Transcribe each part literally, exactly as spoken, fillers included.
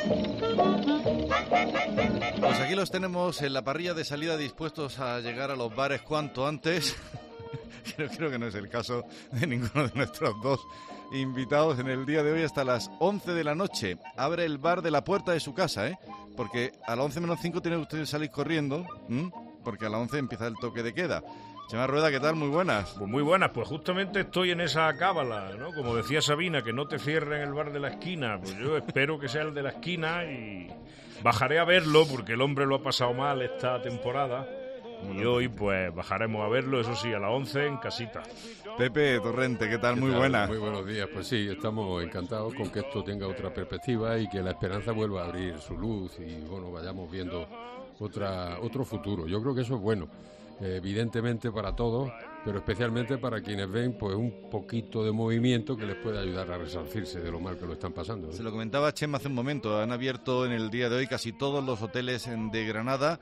Pues aquí los tenemos en la parrilla de salida, dispuestos a llegar a los bares cuanto antes. Creo, creo que no es el caso de ninguno de nuestros dos invitados. En el día de hoy hasta las once de la noche abre el bar de la puerta de su casa, ¿eh? Porque a las once menos cinco tiene usted que salir corriendo, ¿m? Porque a las once empieza el toque de queda. Chema Rueda, ¿qué tal? Muy buenas. Pues muy buenas, pues justamente estoy en esa cábala, ¿no? Como decía Sabina, que no te cierren el bar de la esquina. Pues yo espero que sea el de la esquina y bajaré a verlo porque el hombre lo ha pasado mal esta temporada. Y hoy pues bajaremos a verlo, eso sí, a las once en casita. Pepe Torrente, ¿qué tal? ¿Qué Muy tal? buenas. Muy buenos días. Pues sí, estamos encantados con que esto tenga otra perspectiva y que la esperanza vuelva a abrir su luz y bueno, vayamos viendo otra otro futuro. Yo creo que eso es bueno, eh, evidentemente para todos, pero especialmente para quienes ven pues un poquito de movimiento que les puede ayudar a resarcirse de lo mal que lo están pasando, ¿no? Se lo comentaba Chema hace un momento, han abierto en el día de hoy casi todos los hoteles de Granada.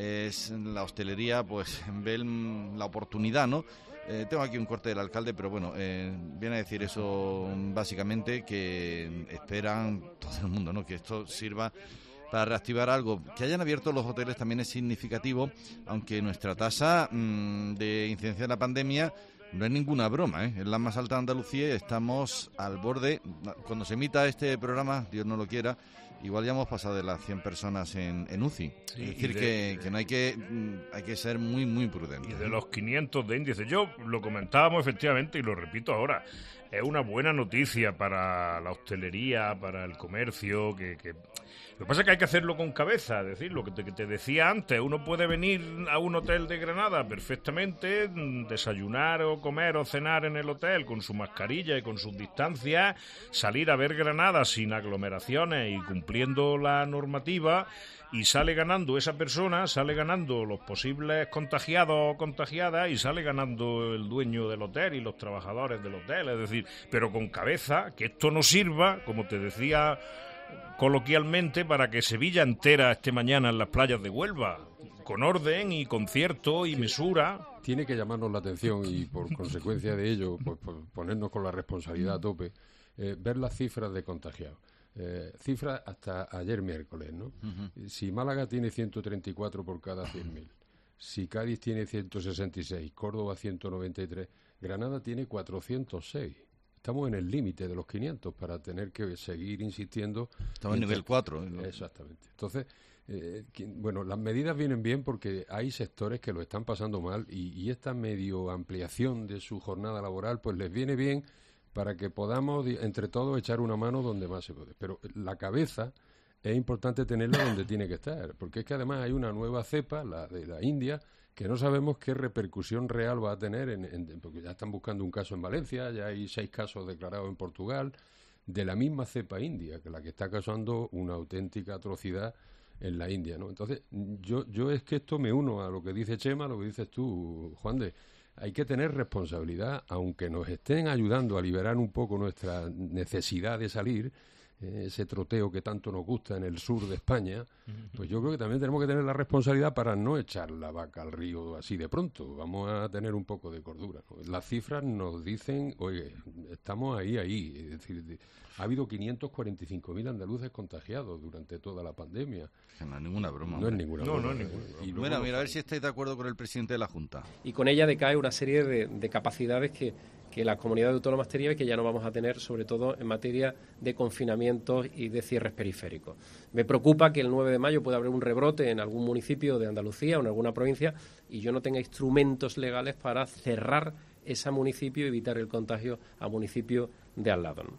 Es la hostelería, pues ve la oportunidad, ¿no? Eh, tengo aquí un corte del alcalde, pero bueno, eh, viene a decir eso básicamente, que esperan todo el mundo, ¿no? Que esto sirva para reactivar algo. Que hayan abierto los hoteles también es significativo, aunque nuestra tasa mmm, de incidencia de la pandemia no es ninguna broma, ¿eh? Es la más alta de Andalucía y estamos al borde. Cuando se emita este programa, Dios no lo quiera, igual ya hemos pasado de las cien personas en, en U C I. Sí, es decir, de, que, que no hay que hay que ser muy, muy prudentes. Y de los quinientos de índice, yo lo comentábamos efectivamente y lo repito ahora, es una buena noticia para la hostelería, para el comercio, que... que... Lo que pasa es que hay que hacerlo con cabeza, es decir, lo que te, que te decía antes, uno puede venir a un hotel de Granada perfectamente, desayunar o comer o cenar en el hotel con su mascarilla y con sus distancias, salir a ver Granada sin aglomeraciones y cumpliendo la normativa, y sale ganando esa persona, sale ganando los posibles contagiados o contagiadas y sale ganando el dueño del hotel y los trabajadores del hotel, es decir, pero con cabeza, que esto no sirva, como te decía coloquialmente, para que Sevilla entera esté mañana en las playas de Huelva, con orden y concierto y mesura. Tiene que llamarnos la atención y por consecuencia de ello, pues, pues ponernos con la responsabilidad a tope, eh, ver las cifras de contagiados. Eh, cifras hasta ayer miércoles, ¿no? Uh-huh. Si Málaga tiene ciento treinta y cuatro por cada cien mil, si Cádiz tiene ciento sesenta y seis, Córdoba ciento noventa y tres, Granada tiene cuatrocientos seis. Estamos en el límite de los quinientos para tener que seguir insistiendo. Estamos en nivel cuatro. ¿no? Exactamente. Entonces, eh, bueno, las medidas vienen bien porque hay sectores que lo están pasando mal y, y esta medio ampliación de su jornada laboral pues les viene bien para que podamos entre todos echar una mano donde más se puede. Pero la cabeza es importante tenerla donde tiene que estar, porque es que además hay una nueva cepa, la de la India, que no sabemos qué repercusión real va a tener, en, en, porque ya están buscando un caso en Valencia, ya hay seis casos declarados en Portugal, de la misma cepa india, que la que está causando una auténtica atrocidad en la India, ¿no? Entonces, yo, yo es que esto me uno a lo que dice Chema, a lo que dices tú, Juan de, hay que tener responsabilidad, aunque nos estén ayudando a liberar un poco nuestra necesidad de salir, ese troteo que tanto nos gusta en el sur de España, pues yo creo que también tenemos que tener la responsabilidad para no echar la vaca al río así de pronto. Vamos a tener un poco de cordura, ¿no? Las cifras nos dicen, oye, estamos ahí, ahí. Es decir, ha habido quinientos cuarenta y cinco mil andaluces contagiados durante toda la pandemia. No es ninguna broma. No es ninguna no, broma. No, no es ninguna broma. Y bueno, mira, a ver si estáis de acuerdo con el presidente de la Junta. Y con ella decae una serie de, de capacidades que... que las comunidades autónomas tenían y que ya no vamos a tener, sobre todo en materia de confinamientos y de cierres periféricos. Me preocupa que el nueve de mayo pueda haber un rebrote en algún municipio de Andalucía o en alguna provincia y yo no tenga instrumentos legales para cerrar ese municipio y evitar el contagio a municipio de al lado, ¿no?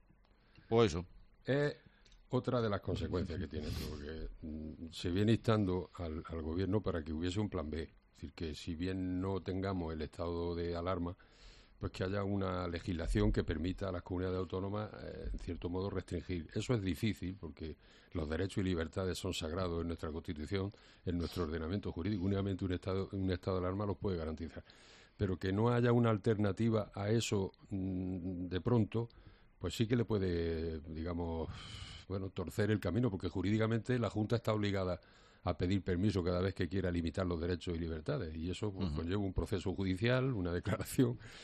Pues eso. Es otra de las consecuencias que tiene, porque mm, se viene instando al, al gobierno para que hubiese un plan B. Es decir, que si bien no tengamos el estado de alarma, pues que haya una legislación que permita a las comunidades autónomas, eh, en cierto modo, restringir. Eso es difícil porque los derechos y libertades son sagrados en nuestra Constitución, en nuestro ordenamiento jurídico. Únicamente un estado, un estado de alarma los puede garantizar. Pero que no haya una alternativa a eso mmm, de pronto, pues sí que le puede, digamos, bueno, torcer el camino, porque jurídicamente la Junta está obligada a pedir permiso cada vez que quiera limitar los derechos y libertades. Y eso pues, uh-huh. conlleva un proceso judicial, una declaración.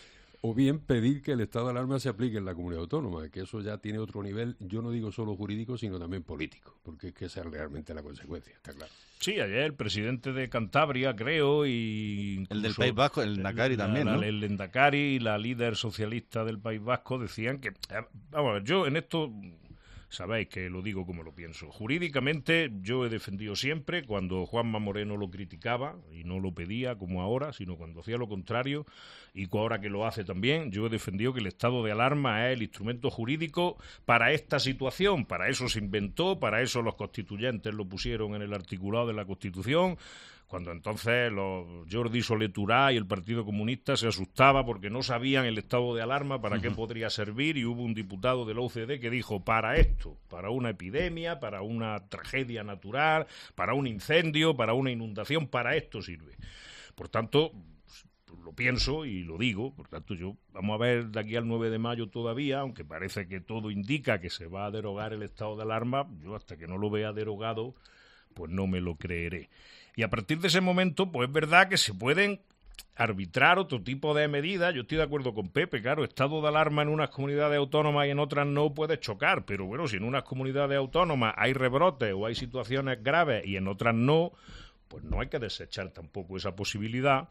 o bien pedir que el estado de alarma se aplique en la comunidad autónoma, que eso ya tiene otro nivel, yo no digo solo jurídico, sino también político, porque es que esa es realmente la consecuencia, está claro. Sí, ayer el presidente de Cantabria, creo, y... El del País Vasco, el Endacari también, la, ¿no? El Endacari y la líder socialista del País Vasco decían que... Eh, vamos, yo en esto... Sabéis que lo digo como lo pienso. Jurídicamente yo he defendido siempre, cuando Juanma Moreno lo criticaba, y no lo pedía como ahora, sino cuando hacía lo contrario, y ahora que lo hace también, yo he defendido que el estado de alarma es el instrumento jurídico para esta situación. Para eso se inventó, para eso los constituyentes lo pusieron en el articulado de la Constitución, cuando entonces los Jordi Solé Turá y el Partido Comunista se asustaba porque no sabían el estado de alarma para qué podría servir, y hubo un diputado de la U C D que dijo, para esto, para una epidemia, para una tragedia natural, para un incendio, para una inundación, para esto sirve. Por tanto, lo pienso y lo digo, por tanto yo vamos a ver de aquí al nueve de mayo todavía, aunque parece que todo indica que se va a derogar el estado de alarma, yo hasta que no lo vea derogado, pues no me lo creeré. Y a partir de ese momento, pues es verdad que se pueden arbitrar otro tipo de medidas. Yo estoy de acuerdo con Pepe, claro, estado de alarma en unas comunidades autónomas y en otras no puede chocar, pero bueno, si en unas comunidades autónomas hay rebrotes o hay situaciones graves y en otras no, pues no hay que desechar tampoco esa posibilidad.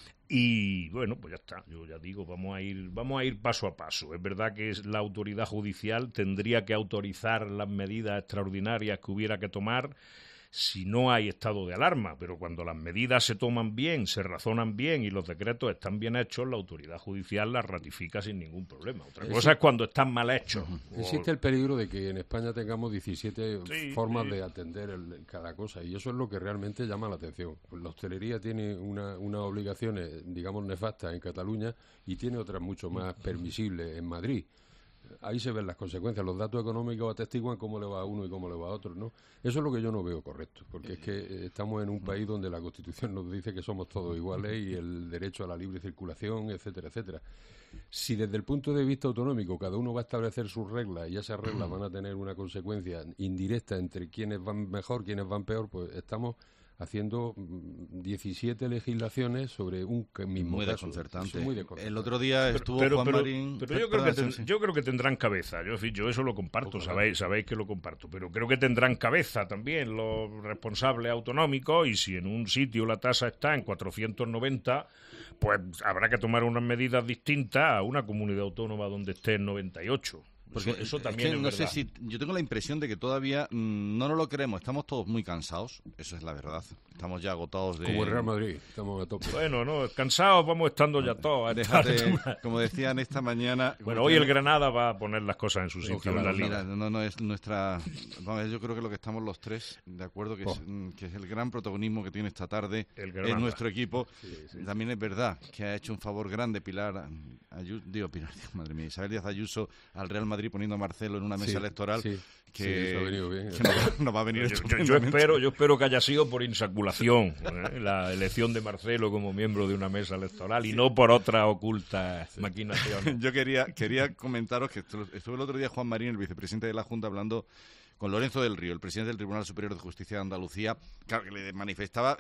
Y bueno, pues ya está, yo ya digo, vamos a ir vamos a ir paso a paso. Es verdad que la autoridad judicial tendría que autorizar las medidas extraordinarias que hubiera que tomar si no hay estado de alarma, pero cuando las medidas se toman bien, se razonan bien y los decretos están bien hechos, la autoridad judicial las ratifica sin ningún problema. Otra cosa Existe, es cuando están mal hechos. Uh-huh. Existe el peligro de que en España tengamos diecisiete sí, formas sí. de atender el, cada cosa, y eso es lo que realmente llama la atención. La hostelería tiene una, unas obligaciones, digamos, nefastas en Cataluña y tiene otras mucho más permisibles en Madrid. Ahí se ven las consecuencias, los datos económicos atestiguan cómo le va a uno y cómo le va a otro, ¿no? Eso es lo que yo no veo correcto, porque es que estamos en un país donde la Constitución nos dice que somos todos iguales y el derecho a la libre circulación, etcétera, etcétera. Si desde el punto de vista autonómico cada uno va a establecer sus reglas y esas reglas van a tener una consecuencia indirecta entre quienes van mejor, quienes van peor, pues estamos haciendo diecisiete legislaciones sobre un mismo muy caso. Desconcertante. Muy desconcertante. El otro día estuvo pero, Juan pero, Marín... Pero, pero yo, creo que ten, yo creo que tendrán cabeza. Yo, yo eso lo comparto, sabéis, sabéis que lo comparto. Pero creo que tendrán cabeza también los responsables autonómicos, y si en un sitio la tasa está en cuatrocientos noventa, pues habrá que tomar unas medidas distintas a una comunidad autónoma donde esté en noventa y ocho. Porque eso, eso también es que es no verdad. sé si yo tengo la impresión de que todavía mmm, no nos lo creemos, estamos todos muy cansados, eso es la verdad, estamos ya agotados de... Como el Real Madrid, estamos a tope. Bueno, no, cansados vamos estando ya todos. Déjate, como decían esta mañana... Bueno, hoy el Granada va a poner las cosas en su sitio en la liga. Mira, no, no es nuestra... Vamos, yo creo que lo que estamos los tres de acuerdo, que, oh. es, que es el gran protagonismo que tiene esta tarde es nuestro equipo. Sí, sí. También es verdad que ha hecho un favor grande Pilar Ayuso, digo Pilar, madre mía, Isabel Díaz Ayuso al Real Madrid poniendo a Marcelo en una mesa sí, electoral sí, que, sí, eso ha venido bien, que nos, nos va a venir yo, yo, yo espero yo espero que haya sido por insaculación ¿eh? La elección de Marcelo como miembro de una mesa electoral y no por otras ocultas sí. maquinaciones. Yo quería quería comentaros que estuve el otro día Juan Marín, el vicepresidente de la Junta, hablando con Lorenzo del Río, el presidente del Tribunal Superior de Justicia de Andalucía, claro, que le manifestaba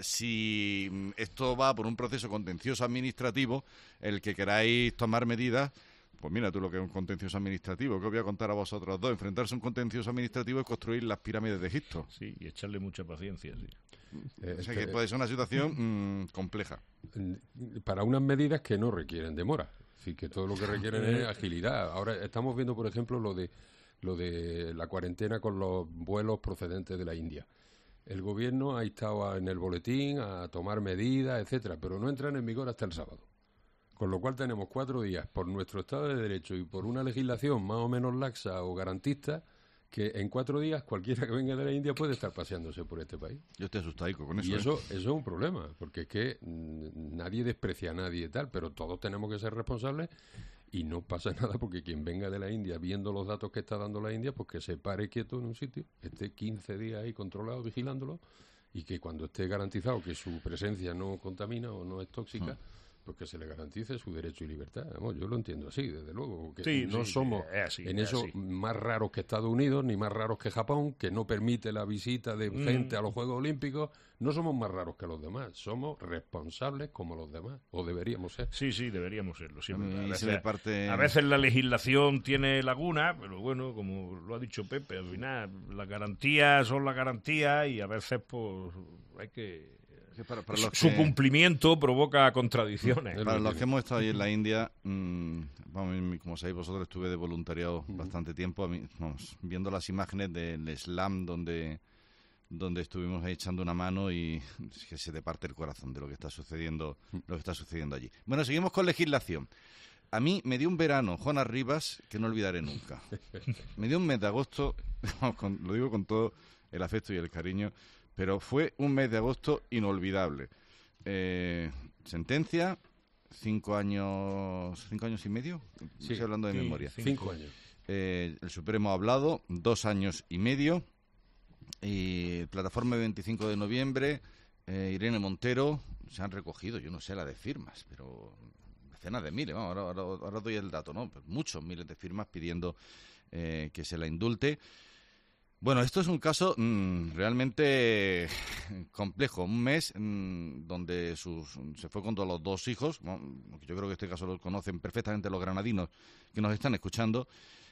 si esto va por un proceso contencioso administrativo, el que queráis tomar medidas. Pues mira tú lo que es un contencioso administrativo, que os voy a contar a vosotros dos. Enfrentarse a un contencioso administrativo es construir las pirámides de Egipto. Sí, y echarle mucha paciencia, sí. Eh, o sea que puede ser una situación mmm, compleja. Para unas medidas que no requieren demora. Es decir, que todo lo que requieren es agilidad. Ahora estamos viendo, por ejemplo, lo de lo de la cuarentena con los vuelos procedentes de la India. El gobierno ha estado en el boletín a tomar medidas, etcétera, pero no entran en vigor hasta el sábado. Con lo cual tenemos cuatro días por nuestro Estado de Derecho y por una legislación más o menos laxa o garantista, que en cuatro días cualquiera que venga de la India puede estar paseándose por este país. Yo estoy asustadico con eso. Y eso, ¿eh? eso es un problema, porque es que mmm, nadie desprecia a nadie y tal, pero todos tenemos que ser responsables y no pasa nada porque quien venga de la India viendo los datos que está dando la India, pues que se pare quieto en un sitio, esté quince días ahí controlado, vigilándolo, y que cuando esté garantizado que su presencia no contamina o no es tóxica, mm. pues que se le garantice su derecho y libertad. Vamos, yo lo entiendo así, desde luego. Que sí, no sí, somos es así, en es eso así. más raros que Estados Unidos, ni más raros que Japón, que no permite la visita de Mm. gente a los Juegos Olímpicos. No somos más raros que los demás, somos responsables como los demás, o deberíamos ser. Sí, sí, deberíamos serlo. Sí, A mí a, se veces, me parte- a veces la legislación tiene laguna, pero bueno, como lo ha dicho Pepe, al final las garantías son las garantías y a veces pues hay que... Que para, para los Su que- cumplimiento provoca contradicciones. Es Para lo los que que hemos estado ahí en la India, mmm, vamos, como sabéis vosotros, estuve de voluntariado bastante tiempo, a mí, vamos, viendo las imágenes del slam donde donde estuvimos ahí echando una mano y es que se te parte el corazón de lo que está sucediendo, lo que está sucediendo allí. Bueno, seguimos con legislación. A mí me dio un verano, Juana Rivas, que no olvidaré nunca. Me dio un mes de agosto, con- lo digo con todo el afecto y el cariño, pero fue un mes de agosto inolvidable. Eh, sentencia, cinco años, cinco años y medio, Sí, estoy hablando de sí, memoria. Cinco. Cinco años. Eh, el Supremo ha hablado, dos años y medio. Y plataforma veinticinco de noviembre, eh, Irene Montero, se han recogido, yo no sé la de firmas, pero decenas de miles, vamos, ahora, ahora, ahora doy el dato, ¿no? Pues muchos miles de firmas pidiendo eh, que se la indulte. Bueno, esto es un caso mmm, realmente complejo. Un mes mmm, donde sus, se fue contra los dos hijos. Bueno, yo creo que este caso lo conocen perfectamente los granadinos que nos están escuchando.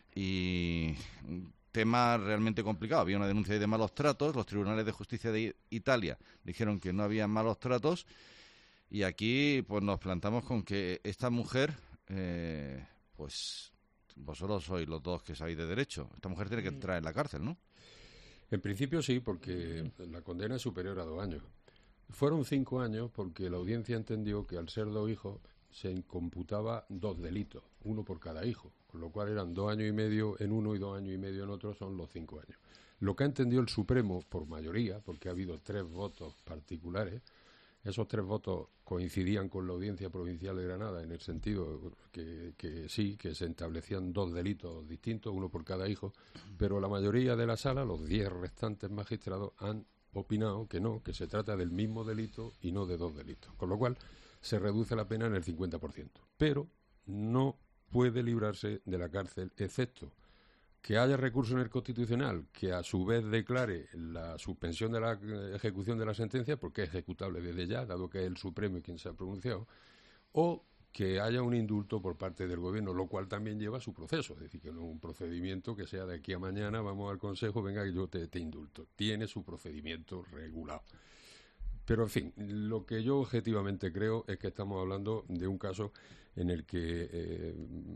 Y un tema realmente complicado. Había una denuncia de malos tratos. Los tribunales de justicia de Italia dijeron que no había malos tratos. Y aquí pues nos plantamos con que esta mujer, eh, pues vosotros sois los dos que sabéis de derecho. Esta mujer tiene que entrar en la cárcel, ¿no? En principio sí, porque la condena es superior a dos años. Fueron cinco años porque la audiencia entendió que al ser dos hijos se computaba dos delitos, uno por cada hijo, con lo cual eran dos años y medio en uno y dos años y medio en otro, son los cinco años. Lo que ha entendido el Supremo, por mayoría, porque ha habido tres votos particulares, esos tres votos coincidían con la Audiencia Provincial de Granada en el sentido que, que sí, que se establecían dos delitos distintos, uno por cada hijo, pero la mayoría de la sala, los diez restantes magistrados, han opinado que no, que se trata del mismo delito y no de dos delitos, con lo cual se reduce la pena en el cincuenta por ciento. Pero no puede librarse de la cárcel, excepto que haya recurso en el Constitucional que a su vez declare la suspensión de la ejecución de la sentencia, porque es ejecutable desde ya, dado que es el Supremo quien se ha pronunciado, o que haya un indulto por parte del Gobierno, lo cual también lleva su proceso, es decir, que no es un procedimiento que sea de aquí a mañana, vamos al Consejo, venga, que yo te, te indulto. Tiene su procedimiento regulado. Pero, en fin, lo que yo objetivamente creo es que estamos hablando de un caso en el que eh,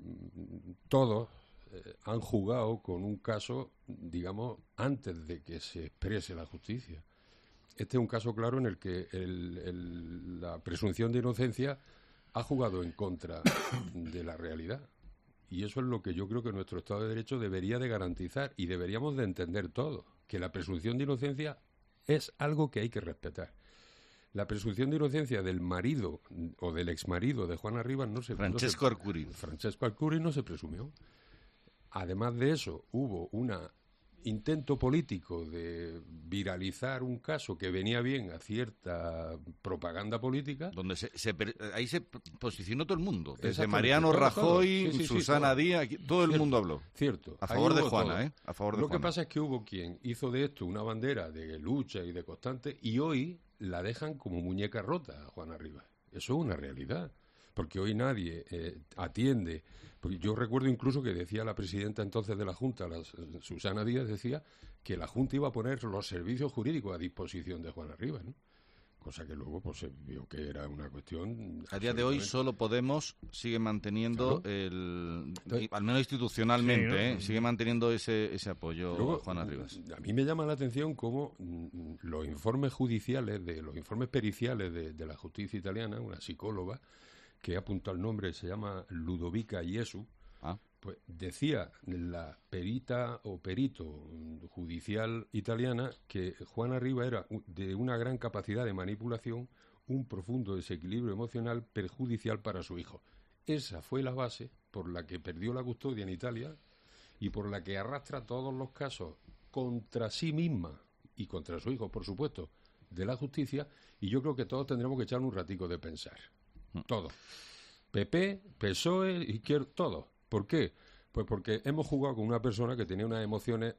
todos eh, han jugado con un caso, digamos, antes de que se exprese la justicia. Este es un caso claro en el que el, el, la presunción de inocencia ha jugado en contra de la realidad. Y eso es lo que yo creo que nuestro Estado de Derecho debería de garantizar y deberíamos de entender todos, que la presunción de inocencia es algo que hay que respetar. La presunción de inocencia del marido o del exmarido de Juana Rivas no se... Francesco no se, Arcuri. Francesco Arcuri no se presumió. Además de eso, hubo un intento político de viralizar un caso que venía bien a cierta propaganda política. Donde se, se, ahí se posicionó todo el mundo. Desde Exactamente, Mariano todo, Rajoy, todo. Sí, sí, sí, Susana todo. Díaz, aquí, todo el Cierto, mundo habló. Cierto. A Ahí favor de hubo Juana, todo. ¿eh? A favor de Lo Juana. que pasa es que hubo quien hizo de esto una bandera de lucha y de constante y hoy la dejan como muñeca rota a Juana Rivas. Eso es una realidad. Porque hoy nadie eh, atiende. Porque yo recuerdo incluso que decía la presidenta entonces de la Junta, la, Susana Díaz, decía que la Junta iba a poner los servicios jurídicos a disposición de Juana Rivas, ¿no? Cosa que luego pues se vio que era una cuestión... A día de hoy solo Podemos sigue manteniendo, claro. el, al menos institucionalmente, sí, ¿no? ¿eh? sigue manteniendo ese, ese apoyo Luego, a Juana Rivas. A mí me llama la atención cómo mm, los informes judiciales, de los informes periciales de, de la justicia italiana, una psicóloga que ha apuntado el nombre, se llama Ludovica Iesu, Ah. pues decía la perita o perito judicial italiana que Juana Rivas era de una gran capacidad de manipulación, un profundo desequilibrio emocional perjudicial para su hijo. Esa fue la base por la que perdió la custodia en Italia y por la que arrastra todos los casos contra sí misma y contra su hijo, por supuesto, de la justicia, y yo creo que todos tendremos que echar un ratico de pensar. Todos. P P, P S O E, Izquierda, todos. ¿Por qué? Pues porque hemos jugado con una persona que tenía unas emociones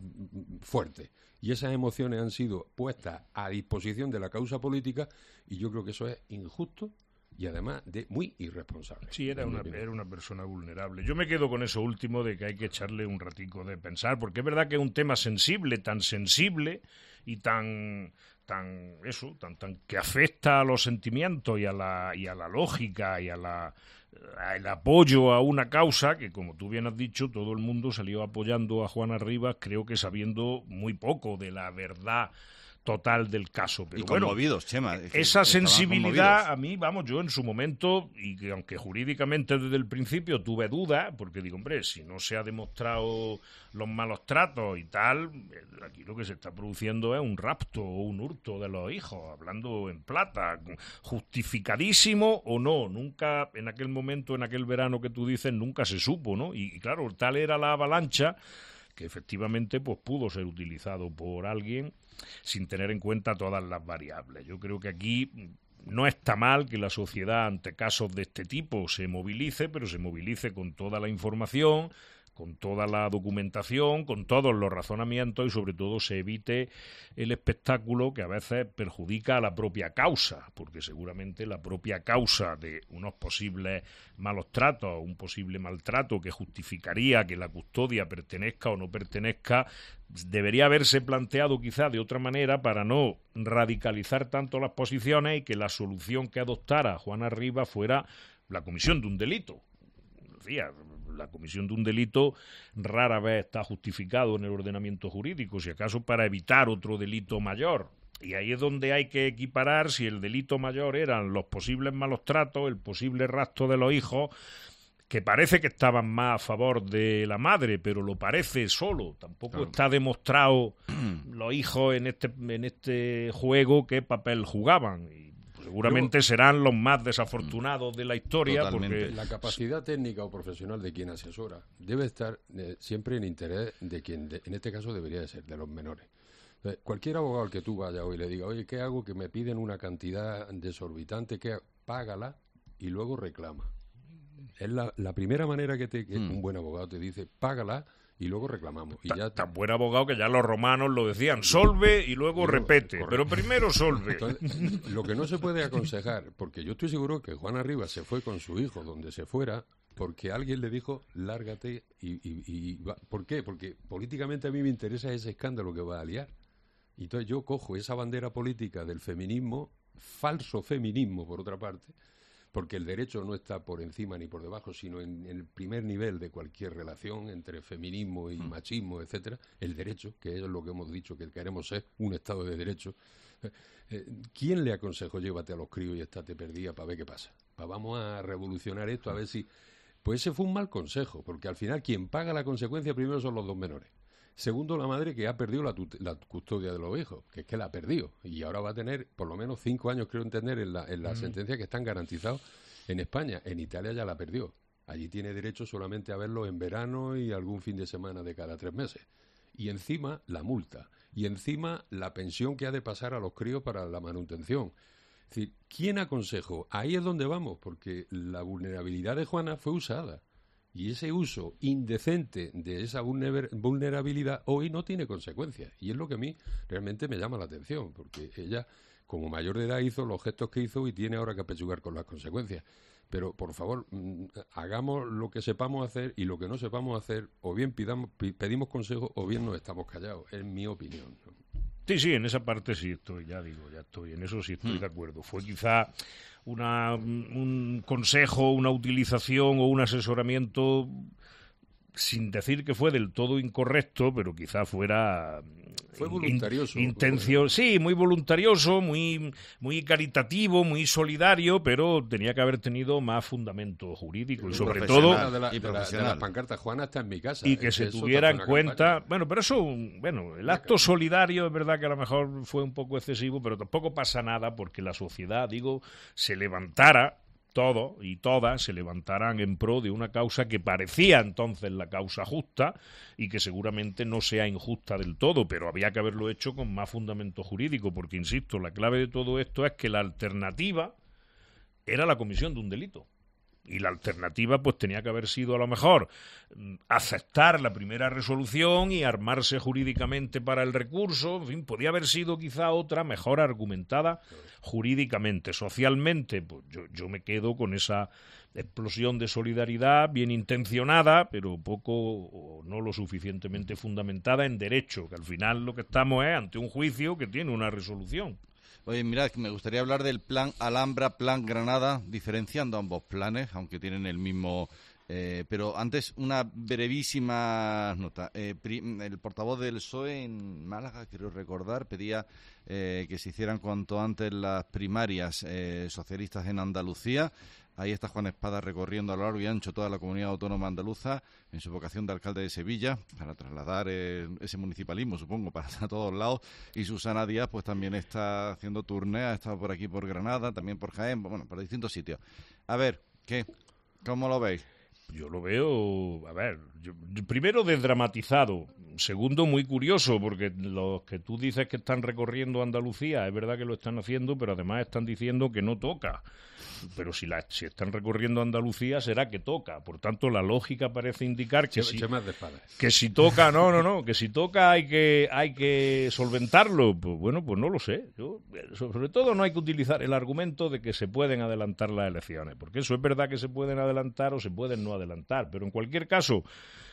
fuertes y esas emociones han sido puestas a disposición de la causa política y yo creo que eso es injusto y además de muy irresponsable. Sí, era una, era una persona vulnerable. Yo me quedo con eso último de que hay que echarle un ratico de pensar, porque es verdad que es un tema sensible, tan sensible y tan tan eso, tan tan que afecta a los sentimientos y a la y a la lógica y a la el apoyo a una causa que, como tú bien has dicho, todo el mundo salió apoyando a Juana Rivas, creo que sabiendo muy poco de la verdad total del caso. Pero y conmovidos, bueno, Chema. Es que esa sensibilidad conmovidos. a mí, vamos, yo en su momento, y que aunque jurídicamente desde el principio tuve dudas, porque digo, hombre, si no se ha demostrado los malos tratos y tal, aquí lo que se está produciendo es un rapto o un hurto de los hijos, hablando en plata, justificadísimo o no, nunca, en aquel momento, en aquel verano que tú dices, nunca se supo, ¿no? Y, y claro, tal era la avalancha que efectivamente pues pudo ser utilizado por alguien sin tener en cuenta todas las variables. Yo creo que aquí no está mal que la sociedad ante casos de este tipo se movilice, pero se movilice con toda la información, con toda la documentación, con todos los razonamientos y sobre todo se evite el espectáculo que a veces perjudica a la propia causa, porque seguramente la propia causa de unos posibles malos tratos, un posible maltrato que justificaría que la custodia pertenezca o no pertenezca, debería haberse planteado quizá de otra manera para no radicalizar tanto las posiciones y que la solución que adoptara Juana Rivas fuera la comisión de un delito. Decía, la comisión de un delito rara vez está justificado en el ordenamiento jurídico, si acaso para evitar otro delito mayor. Y ahí es donde hay que equiparar si el delito mayor eran los posibles malos tratos, el posible rapto de los hijos, que parece que estaban más a favor de la madre, pero lo parece solo. Tampoco claro. está demostrado los hijos en este, en este juego qué papel jugaban. Y seguramente Yo, serán los más desafortunados de la historia. Porque la capacidad técnica o profesional de quien asesora debe estar eh, siempre en interés de quien, de, en este caso debería de ser, de los menores. Entonces, cualquier abogado al que tú vayas hoy le diga, oye, ¿qué hago? Que me piden una cantidad desorbitante, que págala y luego reclama. Es la, la primera manera que, te, que mm. un buen abogado te dice, págala y luego reclamamos. Y Ta, ya tan buen abogado que ya los romanos lo decían, solve y luego, y luego repete, correcto. Pero primero solve. Entonces, lo que no se puede aconsejar, porque yo estoy seguro que Juana Rivas se fue con su hijo donde se fuera, porque alguien le dijo, lárgate, y, y, y va. ¿Por qué? Porque políticamente a mí me interesa ese escándalo que va a liar. Y entonces yo cojo esa bandera política del feminismo, falso feminismo por otra parte, porque el derecho no está por encima ni por debajo, sino en, en el primer nivel de cualquier relación entre feminismo y machismo, etcétera, el derecho, que es lo que hemos dicho, que queremos ser un Estado de derecho. Eh, ¿Quién le aconsejó llévate a los críos y estate perdida para ver qué pasa? Pa, vamos a revolucionar esto, a ver si... Pues ese fue un mal consejo, porque al final quien paga la consecuencia primero son los dos menores. Segundo, la madre que ha perdido la, tut- la custodia de los hijos, que es que la ha perdido. Y ahora va a tener por lo menos cinco años, creo entender, en la, en la mm. sentencia que están garantizados en España. En Italia ya la perdió. Allí tiene derecho solamente a verlo en verano y algún fin de semana de cada tres meses. Y encima la multa. Y encima la pensión que ha de pasar a los críos para la manutención. Es decir, ¿quién aconsejó? Ahí es donde vamos, porque la vulnerabilidad de Juana fue usada. Y ese uso indecente de esa vulnerabilidad hoy no tiene consecuencias. Y es lo que a mí realmente me llama la atención, porque ella, como mayor de edad, hizo los gestos que hizo y tiene ahora que apechugar con las consecuencias. Pero, por favor, mmm, hagamos lo que sepamos hacer y lo que no sepamos hacer, o bien pidamos, pedimos consejo o bien nos estamos callados. Es mi opinión, ¿no? Sí, sí, en esa parte sí estoy, ya digo, ya estoy, en eso sí estoy mm. de acuerdo. Fue quizá una, un consejo, una utilización o un asesoramiento, sin decir que fue del todo incorrecto, pero quizá fuera... Fue voluntarioso. In, intención, sí, muy voluntarioso, muy, muy caritativo, muy solidario, pero tenía que haber tenido más fundamento jurídico y sobre todo... De la, de la, de las pancartas, Juana está en mi casa. Y que se tuviera en cuenta... Campaña. Bueno, pero eso, bueno, el acto solidario es verdad que a lo mejor fue un poco excesivo, pero tampoco pasa nada porque la sociedad, digo, se levantara... todos y todas se levantarán en pro de una causa que parecía entonces la causa justa y que seguramente no sea injusta del todo, pero había que haberlo hecho con más fundamento jurídico, porque, insisto, la clave de todo esto es que la alternativa era la comisión de un delito. Y la alternativa pues tenía que haber sido a lo mejor aceptar la primera resolución y armarse jurídicamente para el recurso. En fin, podía haber sido quizá otra mejor argumentada jurídicamente. Socialmente, pues yo, yo me quedo con esa explosión de solidaridad bien intencionada, pero poco o no lo suficientemente fundamentada en derecho, que al final lo que estamos es ante un juicio que tiene una resolución. Oye, mirad, me gustaría hablar del plan Alhambra, plan Granada, diferenciando ambos planes, aunque tienen el mismo... Eh, pero antes, una brevísima nota. Eh, el portavoz del P S O E en Málaga, quiero recordar, pedía eh, que se hicieran cuanto antes las primarias eh, socialistas en Andalucía. Ahí está Juan Espada recorriendo a lo largo y ancho toda la comunidad autónoma andaluza en su vocación de alcalde de Sevilla para trasladar eh, ese municipalismo, supongo, para a todos lados. Y Susana Díaz pues también está haciendo turnea, ha estado por aquí por Granada, también por Jaén, bueno, por distintos sitios. A ver, ¿qué? ¿Cómo lo veis? Yo lo veo, a ver, yo, primero desdramatizado, segundo muy curioso, porque los que tú dices que están recorriendo Andalucía, es verdad que lo están haciendo, pero además están diciendo que no toca. Pero si, la, si están recorriendo Andalucía será que toca. Por tanto, la lógica parece indicar que, si, que si toca, no, no, no, que si toca hay que hay que solventarlo. Pues bueno, pues no lo sé. Yo, sobre todo no hay que utilizar el argumento de que se pueden adelantar las elecciones, porque eso es verdad que se pueden adelantar o se pueden no adelantar. Pero en cualquier caso,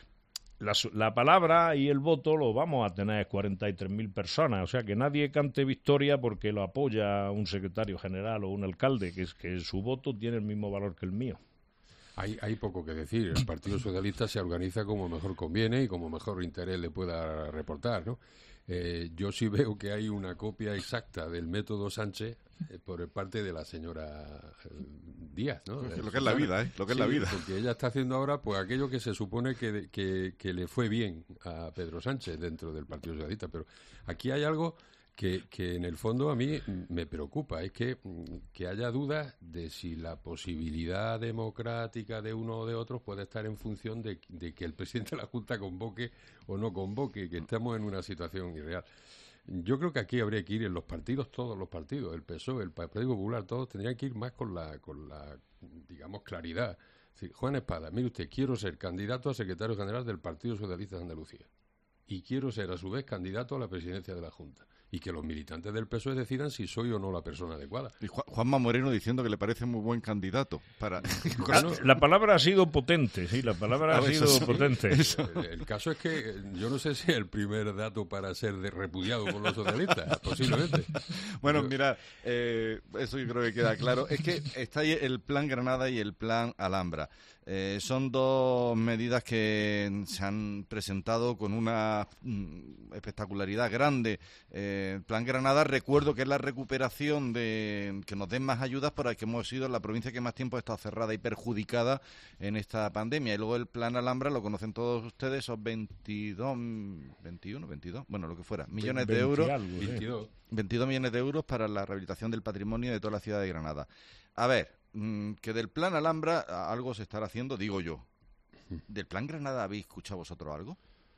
La, la palabra y el voto lo vamos a tener cuarenta y tres mil personas, o sea que nadie cante victoria porque lo apoya un secretario general o un alcalde, que es que su voto tiene el mismo valor que el mío. Hay, hay poco que decir. El Partido Socialista se organiza como mejor conviene y como mejor interés le pueda reportar, ¿no? Eh, yo sí veo que hay una copia exacta del método Sánchez eh, por parte de la señora eh, Díaz, ¿no? Lo que es la vida, ¿eh? Lo que sí, es la vida. Porque ella está haciendo ahora pues aquello que se supone que, que, que le fue bien a Pedro Sánchez dentro del Partido Socialista. Pero aquí hay algo que, que en el fondo a mí me preocupa, es que, que haya dudas de si la posibilidad democrática de uno o de otros puede estar en función de, de que el presidente de la Junta convoque o no convoque, que estamos en una situación irreal. Yo creo que aquí habría que ir en los partidos, todos los partidos, el P S O E, el Partido Popular, todos tendrían que ir más con la, con la digamos, claridad. Es decir, Juan Espada, mire usted, quiero ser candidato a secretario general del Partido Socialista de Andalucía y quiero ser a su vez candidato a la presidencia de la Junta. Y que los militantes del P S O E decidan si soy o no la persona adecuada. Y Juan, Juanma Moreno diciendo que le parece muy buen candidato para... Ah, la palabra ha sido potente, sí, la palabra ha sido sí, potente. El, el caso es que yo no sé si es el primer dato para ser de repudiado por los socialistas, posiblemente. Bueno, yo... mira, eh, eso yo creo que queda claro. Es que está ahí el plan Granada y el plan Alhambra. Eh, son dos medidas que se han presentado con una mm, espectacularidad grande. Eh, el plan Granada, recuerdo que es la recuperación de que nos den más ayudas para que hemos sido la provincia que más tiempo ha estado cerrada y perjudicada en esta pandemia. Y luego el plan Alhambra, lo conocen todos ustedes, son veintidós, veintiuno, veintidós, bueno, lo que fuera, millones de euros. Algo, veintidós. veintidós millones de euros para la rehabilitación del patrimonio de toda la ciudad de Granada. A ver, que del plan Alhambra algo se estará haciendo, digo yo. ¿Del plan Granada habéis escuchado vosotros algo?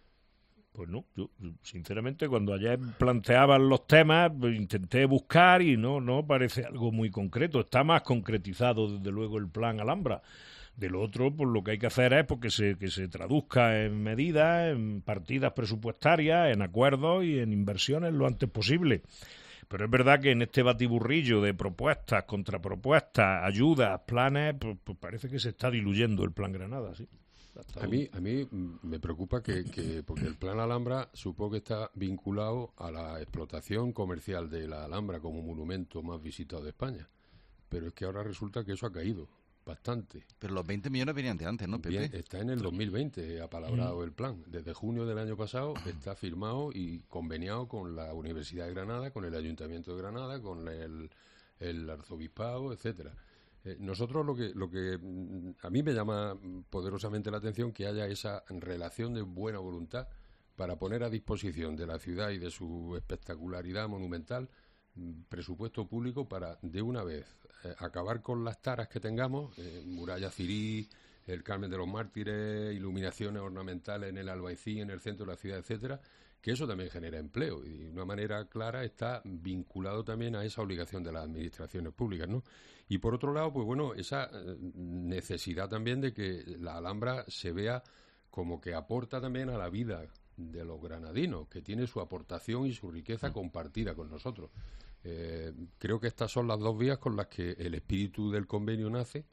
Pues no, yo sinceramente cuando ayer planteaban los temas pues, intenté buscar y no, no parece algo muy concreto. Está más concretizado desde luego el plan Alhambra. De lo otro, pues lo que hay que hacer es pues, que, se, que se traduzca en medidas, en partidas presupuestarias, en acuerdos y en inversiones lo antes posible. Pero es verdad que en este batiburrillo de propuestas, contrapropuestas, ayudas, planes, pues, pues parece que se está diluyendo el plan Granada, sí. A mí, a mí me preocupa que, que, porque el plan Alhambra supongo que está vinculado a la explotación comercial de la Alhambra como monumento más visitado de España. Pero es que ahora resulta que eso ha caído bastante. Pero los veinte millones venían de antes, ¿no, Pepe? Bien, está en el dos mil veinte apalabrado mm. el plan. Desde junio del año pasado está firmado y conveniado con la Universidad de Granada, con el Ayuntamiento de Granada, con el, el Arzobispado, etcétera. Eh, nosotros lo que, lo que a mí me llama poderosamente la atención que haya esa relación de buena voluntad para poner a disposición de la ciudad y de su espectacularidad monumental presupuesto público para de una vez eh, acabar con las taras que tengamos, eh, Muralla Cirí, el Carmen de los Mártires, iluminaciones ornamentales en el Albaicín, en el centro de la ciudad, etcétera, que eso también genera empleo y de una manera clara está vinculado también a esa obligación de las administraciones públicas, ¿no? Y por otro lado, pues bueno, esa necesidad también de que la Alhambra se vea como que aporta también a la vida de los granadinos, que tiene su aportación y su riqueza compartida con nosotros. Eh, creo que estas son las dos vías con las que el espíritu del convenio nace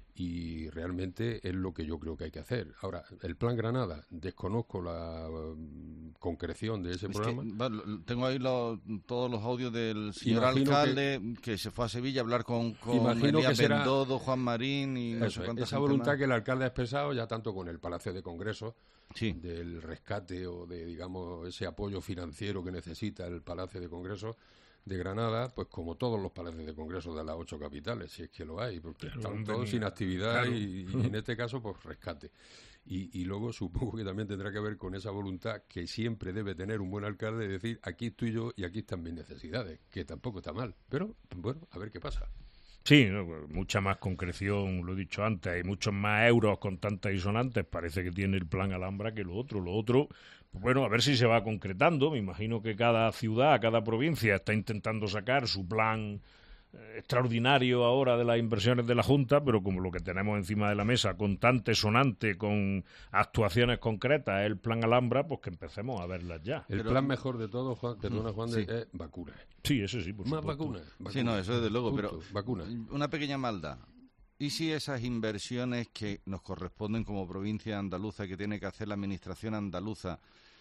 y realmente es lo que yo creo que hay que hacer. Ahora, el Plan Granada, desconozco la um, concreción de ese es programa. Que, bueno, tengo ahí los, todos los audios del señor Imagino alcalde que, que se fue a Sevilla a hablar con, con Imagino Elías que será Bendodo, Juan Marín y no eso, sé cuánta esa gente voluntad más. que el alcalde ha expresado ya tanto con el Palacio de Congresos, Sí. del rescate o de, digamos, ese apoyo financiero que necesita el Palacio de Congresos de Granada, pues como todos los palacios de congresos de las ocho capitales, si es que lo hay, porque Claro, están han todos venido. sin actividad Claro. y, y en este caso, pues rescate. Y, y luego supongo que también tendrá que ver con esa voluntad que siempre debe tener un buen alcalde de decir, aquí estoy yo y aquí están mis necesidades, que tampoco está mal, pero bueno, a ver qué pasa. Sí, ¿no? Mucha más concreción, lo he dicho antes, hay muchos más euros con tantas disonantes, parece que tiene el plan Alhambra que lo otro. Lo otro, pues bueno, a ver si se va concretando. Me imagino que cada ciudad, cada provincia está intentando sacar su plan eh, extraordinario ahora de las inversiones de la Junta, pero como lo que tenemos encima de la mesa, contante, sonante, con actuaciones concretas, es el plan Alhambra, pues que empecemos a verlas ya. El Pero- plan mejor de todo, Juan, perdona Juan, Sí. es vacunas. Sí, eso sí, por Más supuesto. vacunas. Sí, no, eso desde luego, Punto, pero vacunas. una pequeña maldad. ¿Y si esas inversiones que nos corresponden como provincia andaluza, que tiene que hacer la administración andaluza,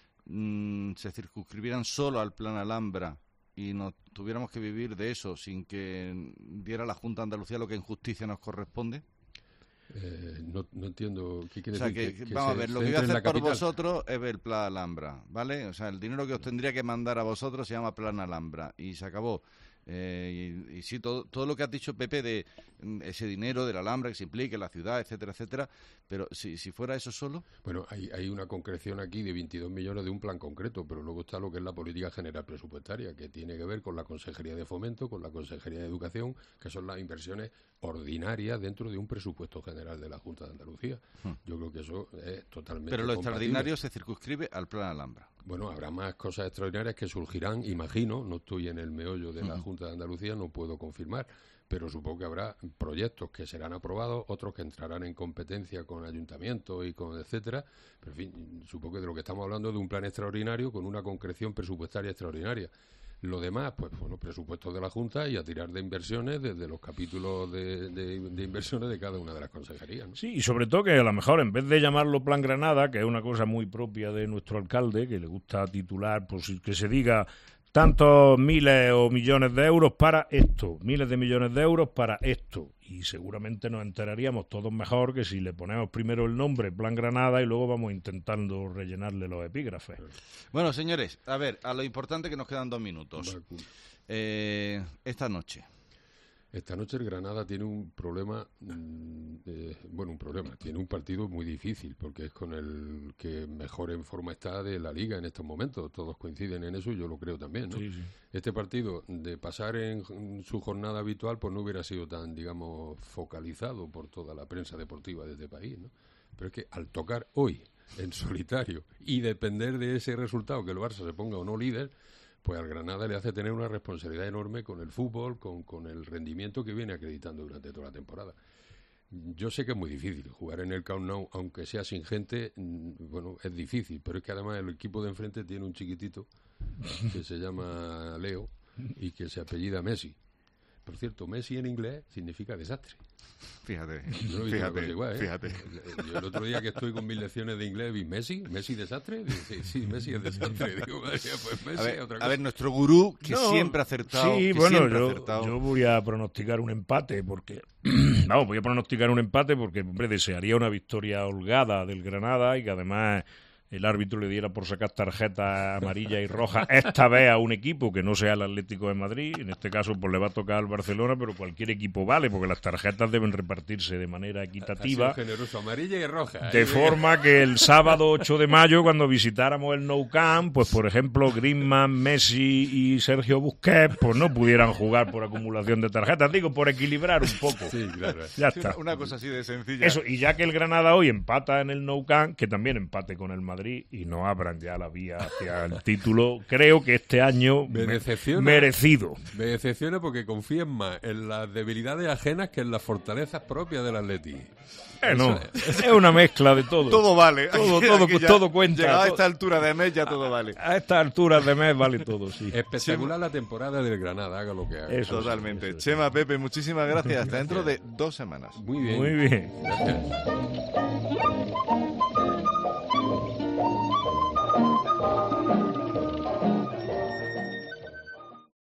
mmm, se circunscribieran solo al plan Alhambra y nos tuviéramos que vivir de eso sin que diera la Junta de Andalucía lo que en justicia nos corresponde? Eh, no, no entiendo qué O quiere sea, decir. que, que vamos a se ver, lo que voy a centre en la hacer por capital. vosotros es ver el plan Alhambra, ¿vale? O sea, el dinero que os tendría que mandar a vosotros se llama plan Alhambra y se acabó. Eh, y, y sí, todo, todo lo que has dicho, Pepe, de mm, ese dinero de la Alhambra que se implique en la ciudad, etcétera, etcétera, pero si, si fuera eso solo, Bueno, hay, hay una concreción aquí de veintidós millones de un plan concreto, pero luego está lo que es la política general presupuestaria, que tiene que ver con la Consejería de Fomento, con la Consejería de Educación, que son las inversiones ordinarias dentro de un presupuesto general de la Junta de Andalucía. Hmm. Yo creo que eso es totalmente pero lo compatible. extraordinario se circunscribe al plan Alhambra. Bueno, habrá más cosas extraordinarias que surgirán, imagino, no estoy en el meollo de la Ujú. Junta de Andalucía, no puedo confirmar, pero supongo que habrá proyectos que serán aprobados, otros que entrarán en competencia con ayuntamientos y con etcétera, pero en fin, supongo que de lo que estamos hablando es de un plan extraordinario con una concreción presupuestaria extraordinaria. Lo demás, pues bueno, presupuestos de la Junta y a tirar de inversiones desde los capítulos de, de, de inversiones de cada una de las consejerías, ¿no? Sí, y sobre todo que a lo mejor en vez de llamarlo Plan Granada, que es una cosa muy propia de nuestro alcalde, que le gusta titular, pues que se diga tantos miles o millones de euros para esto, miles de millones de euros para esto. Y seguramente nos enteraríamos todos mejor que si le ponemos primero el nombre Plan Granada y luego vamos intentando rellenarle los epígrafes. Bueno, señores, a ver, a lo importante que nos quedan dos minutos. Vacuna. Eh, esta noche, Esta noche el Granada tiene un problema, mm, eh, bueno, un problema, tiene un partido muy difícil, porque es con el que mejor en forma está de la Liga en estos momentos, todos coinciden en eso y yo lo creo también, ¿no? Sí, sí. Este partido, de pasar en, en su jornada habitual, pues no hubiera sido tan, digamos, focalizado por toda la prensa deportiva de este país, ¿no? Pero es que al tocar hoy, en solitario, y depender de ese resultado, que el Barça se ponga o no líder, pues al Granada le hace tener una responsabilidad enorme con el fútbol, con, con el rendimiento que viene acreditando durante toda la temporada. Yo sé que es muy difícil jugar en el Camp Nou, aunque sea sin gente, mm, bueno, es difícil, pero es que además el equipo de enfrente tiene un chiquitito que se llama Leo y que se apellida Messi. Por cierto, Messi en inglés significa desastre. fíjate, Yo no he visto una fíjate, cosa igual, ¿eh? fíjate. Yo el otro día que estoy con mis lecciones de inglés vi Messi, Messi desastre, digo, sí, sí, Messi es desastre. Digo, madre mía, pues Messi A ver, es otra a cosa. ver, nuestro gurú, que No, siempre ha acertado, Sí, que bueno, siempre ha yo, acertado. yo voy a pronosticar un empate porque, vamos, voy a pronosticar un empate porque, hombre, desearía una victoria holgada del Granada y que además el árbitro le diera por sacar tarjetas amarillas y rojas esta vez a un equipo que no sea el Atlético de Madrid. En este caso, pues le va a tocar al Barcelona, pero cualquier equipo vale, porque las tarjetas deben repartirse de manera equitativa. Ha sido generoso, amarilla y roja. De ¿eh? forma que el sábado ocho de mayo, cuando visitáramos el Nou Camp, pues por ejemplo Griezmann, Messi y Sergio Busquets, pues no pudieran jugar por acumulación de tarjetas. Digo, por equilibrar un poco. Sí, claro. Ya Sí, está. una, una cosa así de sencilla. Eso, y ya que el Granada hoy empata en el Nou Camp, que también empate con el Madrid Madrid y no abran ya la vía hacia el título. Creo que este año me decepciona, merecido. Me decepciona porque confían más en las debilidades ajenas que en las fortalezas propias del Atleti. Eh, no, es una mezcla de todo. Todo vale. Todo, Aquí, todo, aquí ya, todo cuenta. Llegado a todo, esta altura de mes ya todo vale. A esta altura de mes vale todo, sí. Espectacular la temporada del Granada, haga lo que haga. Eso, Totalmente. eso, eso. Chema, Pepe, muchísimas gracias. Hasta dentro de dos semanas. Muy bien. Muy bien. Gracias.